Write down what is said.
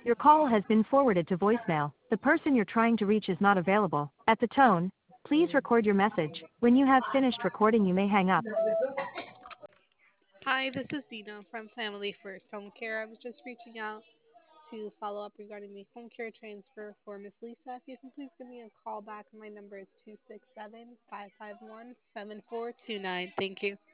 Your call has been forwarded to voicemail. The person you're trying to reach is not available. At the tone, please record your message. When you have finished recording, you may hang up. Hi, this is Dina from Family First Home Care. I was just reaching out to follow up regarding the home care transfer for Miss Lisa. If you can please give me a call back, my number is 267 551 7429. Thank you.